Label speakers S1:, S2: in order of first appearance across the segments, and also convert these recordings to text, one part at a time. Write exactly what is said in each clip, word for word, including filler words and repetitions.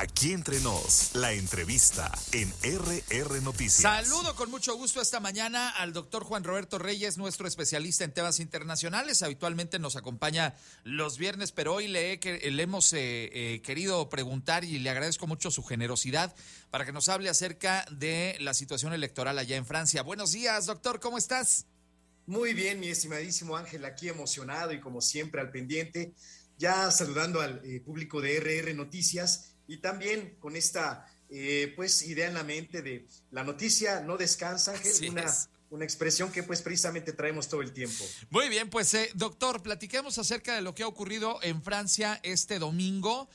S1: Aquí entre nos, la entrevista en R R Noticias.
S2: Saludo con mucho gusto esta mañana al doctor Juan Roberto Reyes, nuestro especialista en temas internacionales. Habitualmente nos acompaña los viernes, pero hoy le, he, le hemos eh, eh, querido preguntar y le agradezco mucho su generosidad para que nos hable acerca de la situación electoral allá en Francia. Buenos días, doctor, ¿cómo estás?
S3: Muy bien, mi estimadísimo Ángel, aquí emocionado y como siempre al pendiente, ya saludando al eh, público de R R Noticias. Y también con esta eh, pues idea en la mente de la noticia no descansa, Ángel, una, una expresión que pues precisamente traemos todo el tiempo.
S2: Muy bien, pues eh, doctor, platiquemos acerca de lo que ha ocurrido en Francia este domingo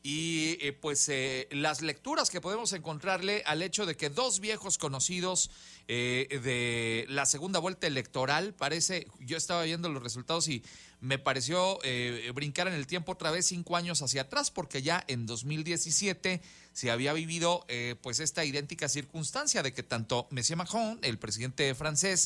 S2: y eh, pues eh, las lecturas que podemos encontrarle al hecho de que dos viejos conocidos eh, de la segunda vuelta electoral, parece, yo estaba viendo los resultados y me pareció eh, brincar en el tiempo otra vez cinco años hacia atrás, porque ya en dos mil diecisiete se había vivido eh, pues esta idéntica circunstancia de que tanto Monsieur Macron, el presidente francés,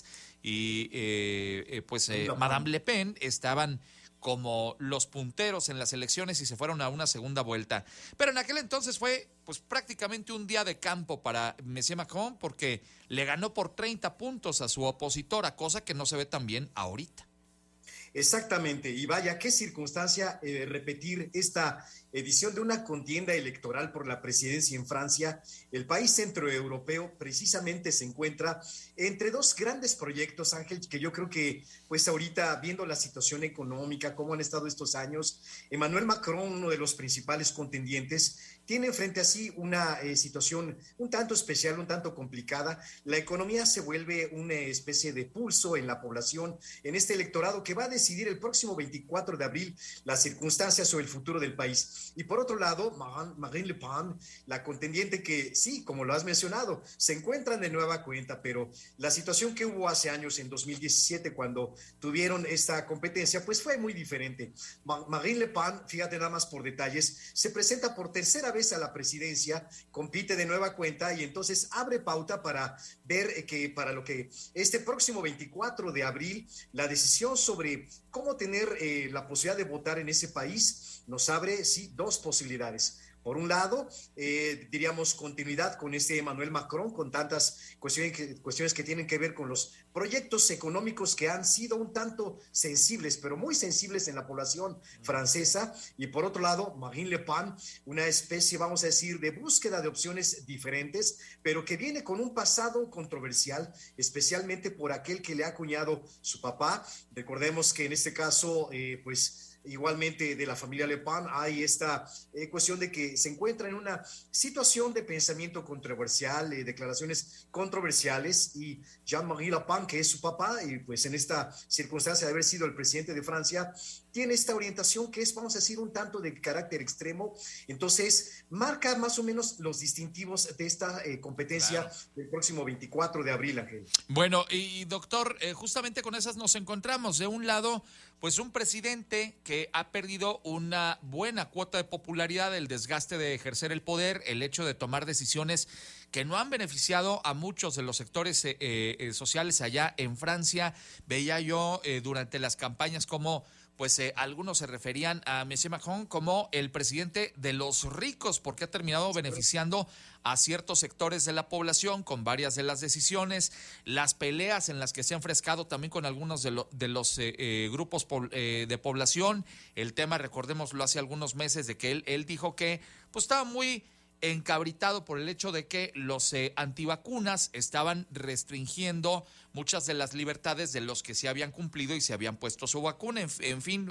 S2: y eh, eh, pues eh, Madame Le Pen estaban como los punteros en las elecciones y se fueron a una segunda vuelta. Pero en aquel entonces fue pues prácticamente un día de campo para Monsieur Macron, porque le ganó por treinta puntos a su opositora, cosa que no se ve tan bien ahorita.
S3: Exactamente, y vaya, qué circunstancia eh, repetir esta edición de una contienda electoral por la presidencia en Francia. El país centroeuropeo precisamente se encuentra entre dos grandes proyectos, Ángel, que yo creo que pues ahorita viendo la situación económica, cómo han estado estos años, Emmanuel Macron, uno de los principales contendientes, tiene frente a sí una eh, situación un tanto especial, un tanto complicada. La economía se vuelve una especie de pulso en la población, en este electorado que va a decidir el próximo veinticuatro de abril las circunstancias o el futuro del país. Y por otro lado, Marine Le Pen, la contendiente que sí, como lo has mencionado, se encuentran de nueva cuenta, pero la situación que hubo hace años, en dos mil diecisiete, cuando tuvieron esta competencia, pues fue muy diferente. Marine Le Pen, fíjate nada más por detalles, se presenta por tercera vez a la presidencia, compite de nueva cuenta y entonces abre pauta para ver que para lo que este próximo veinticuatro de abril, la decisión sobre cómo tener eh, la posibilidad de votar en ese país nos abre, sí, dos posibilidades. Por un lado, eh, diríamos continuidad con este Emmanuel Macron, con tantas cuestiones que, cuestiones que tienen que ver con los proyectos económicos que han sido un tanto sensibles, pero muy sensibles en la población francesa. Y por otro lado, Marine Le Pen, una especie, vamos a decir, de búsqueda de opciones diferentes, pero que viene con un pasado controversial, especialmente por aquel que le ha acuñado su papá. Recordemos que en este caso, eh, pues, igualmente de la familia Le Pen, hay esta eh, cuestión de que se encuentra en una situación de pensamiento controversial, eh, declaraciones controversiales, y Jean-Marie Le Pen, que es su papá, y pues en esta circunstancia de haber sido el presidente de Francia, tiene esta orientación que es, vamos a decir, un tanto de carácter extremo. Entonces, marca más o menos los distintivos de esta eh, competencia claro. del próximo veinticuatro de abril, Ángel.
S2: Bueno, y doctor, eh, justamente con esas nos encontramos. De un lado, pues un presidente que ha perdido una buena cuota de popularidad, el desgaste de ejercer el poder, el hecho de tomar decisiones que no han beneficiado a muchos de los sectores eh, eh, sociales allá en Francia. Veía yo eh, durante las campañas como pues eh, algunos se referían a Monsieur Macron como el presidente de los ricos, porque ha terminado beneficiando a ciertos sectores de la población con varias de las decisiones, las peleas en las que se ha enfrescado también con algunos de, lo, de los eh, eh, grupos po, eh, de población. El tema, recordémoslo, hace algunos meses de que él, él dijo que pues estaba muy encabritado por el hecho de que los eh, antivacunas estaban restringiendo muchas de las libertades de los que se habían cumplido y se habían puesto su vacuna. En, en fin,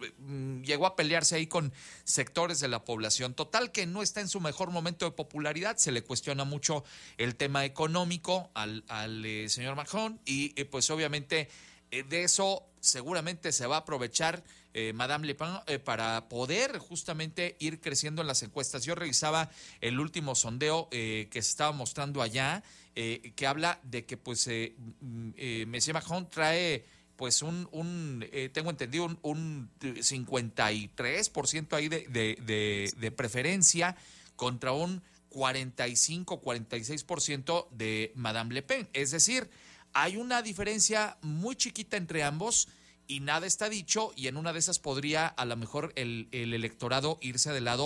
S2: llegó a pelearse ahí con sectores de la población. Total que no está en su mejor momento de popularidad. Se le cuestiona mucho el tema económico al, al eh, señor Macron y eh, pues obviamente eh, de eso seguramente se va a aprovechar eh, Madame Le Pen eh, para poder justamente ir creciendo en las encuestas. Yo revisaba el último sondeo eh, que se estaba mostrando allá, eh, que habla de que pues eh, eh, Monsieur Macron trae pues un, un eh, tengo entendido, un, un cincuenta y tres por ciento ahí de, de, de, de preferencia contra un cuarenta y cinco, cuarenta y seis por ciento de Madame Le Pen. Es decir, hay una diferencia muy chiquita entre ambos y nada está dicho, y en una de esas podría a lo mejor el, el electorado irse del lado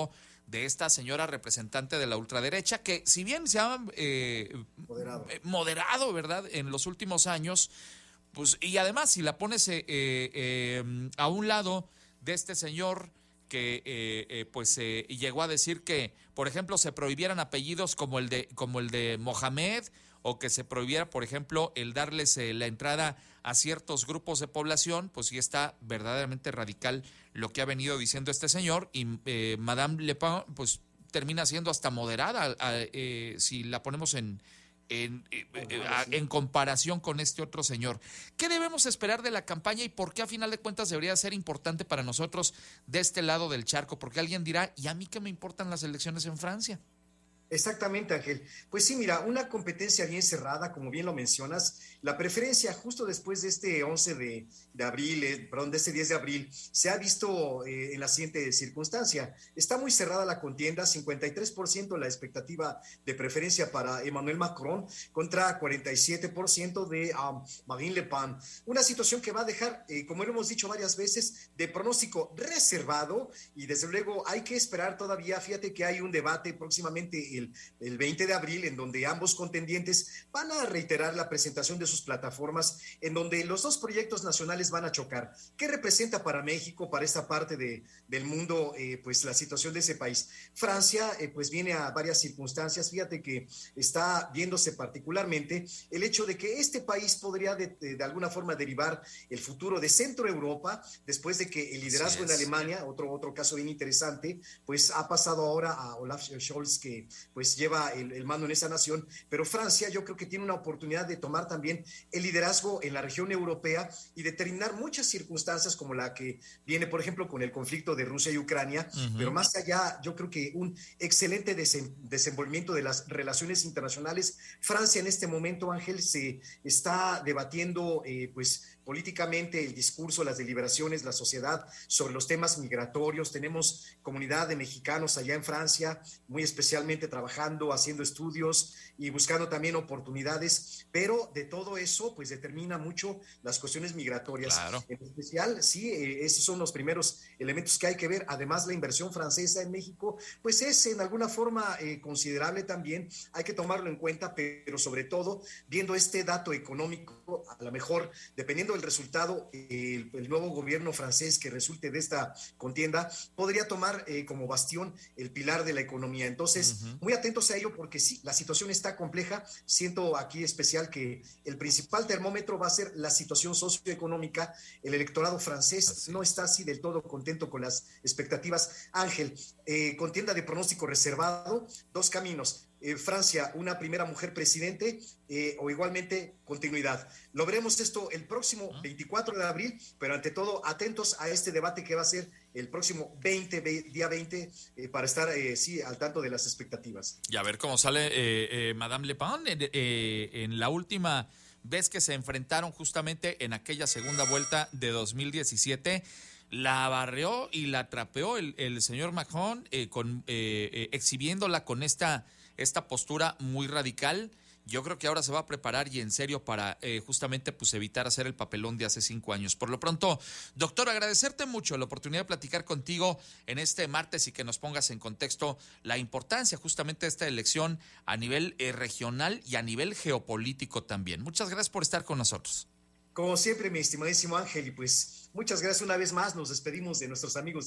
S2: de esta señora representante de la ultraderecha, que si bien se ha eh, moderado. moderado, ¿verdad?, en los últimos años, pues, y además si la pones eh, eh, a un lado de este señor que eh, eh, pues eh, llegó a decir que, por ejemplo, se prohibieran apellidos como el de como el de Mohamed, o que se prohibiera, por ejemplo, el darles eh, la entrada a ciertos grupos de población, pues sí está verdaderamente radical lo que ha venido diciendo este señor, y eh, Madame Le Pen pues termina siendo hasta moderada a, eh, si la ponemos en En, eh, a, en comparación con este otro señor. ¿Qué debemos esperar de la campaña y por qué a final de cuentas debería ser importante para nosotros de este lado del charco? Porque alguien dirá, ¿y a mí qué me importan las elecciones en Francia?
S3: Exactamente, Ángel. Pues sí, mira, una competencia bien cerrada, como bien lo mencionas. La preferencia justo después de este once de, de abril, eh, perdón, de este diez de abril, se ha visto eh, en la siguiente circunstancia. Está muy cerrada la contienda, cincuenta y tres por ciento la expectativa de preferencia para Emmanuel Macron contra cuarenta y siete por ciento de um, Marine Le Pen. Una situación que va a dejar, eh, como hemos dicho varias veces, de pronóstico reservado, y desde luego hay que esperar todavía. Fíjate que hay un debate próximamente El, el veinte de abril, en donde ambos contendientes van a reiterar la presentación de sus plataformas, en donde los dos proyectos nacionales van a chocar. ¿Qué representa para México, para esta parte de, del mundo, eh, pues la situación de ese país? Francia, eh, pues viene a varias circunstancias. Fíjate que está viéndose particularmente el hecho de que este país podría de, de, de alguna forma derivar el futuro de Centro Europa, después de que el liderazgo en Alemania, otro, otro caso bien interesante, pues ha pasado ahora a Olaf Scholz, que pues lleva el, el mando en esa nación, pero Francia yo creo que tiene una oportunidad de tomar también el liderazgo en la región europea y determinar muchas circunstancias como la que viene, por ejemplo, con el conflicto de Rusia y Ucrania, uh-huh. Pero más allá, yo creo que un excelente desen, desenvolvimiento de las relaciones internacionales. Francia en este momento, Ángel, se está debatiendo eh, pues políticamente el discurso, las deliberaciones, la sociedad sobre los temas migratorios. Tenemos comunidad de mexicanos allá en Francia, muy especialmente trabajando, haciendo estudios y buscando también oportunidades, pero de todo eso pues determina mucho las cuestiones migratorias.
S2: Claro.
S3: En especial, sí, eh, esos son los primeros elementos que hay que ver. Además, la inversión francesa en México pues es en alguna forma eh, considerable también, hay que tomarlo en cuenta, pero sobre todo viendo este dato económico, a lo mejor dependiendo del resultado, el, el nuevo gobierno francés que resulte de esta contienda podría tomar eh, como bastión el pilar de la economía. Entonces, uh-huh. muy atentos a ello, porque sí, la situación está compleja. Siento aquí especial que el principal termómetro va a ser la situación socioeconómica. El electorado francés así. no está así del todo contento con las expectativas. Ángel, eh, contienda de pronóstico reservado, dos caminos. Eh, Francia, una primera mujer presidente, eh, o igualmente continuidad. Lo veremos esto el próximo veinticuatro de abril, pero ante todo atentos a este debate que va a ser el próximo veinte, día veinte, eh, para estar eh, sí al tanto de las expectativas.
S2: Y a ver cómo sale eh, eh, Madame Le Pen eh, eh, en la última vez que se enfrentaron justamente en aquella segunda vuelta de dos mil diecisiete. La barrió y la trapeó el, el señor Macron, eh, con, eh, eh, exhibiéndola con esta, esta postura muy radical. Yo creo que ahora se va a preparar y en serio para eh, justamente pues evitar hacer el papelón de hace cinco años. Por lo pronto, doctor, agradecerte mucho la oportunidad de platicar contigo en este martes y que nos pongas en contexto la importancia justamente de esta elección a nivel eh, regional y a nivel geopolítico también. Muchas gracias por estar con nosotros.
S3: Como siempre, mi estimadísimo Ángel, y pues muchas gracias una vez más. Nos despedimos de nuestros amigos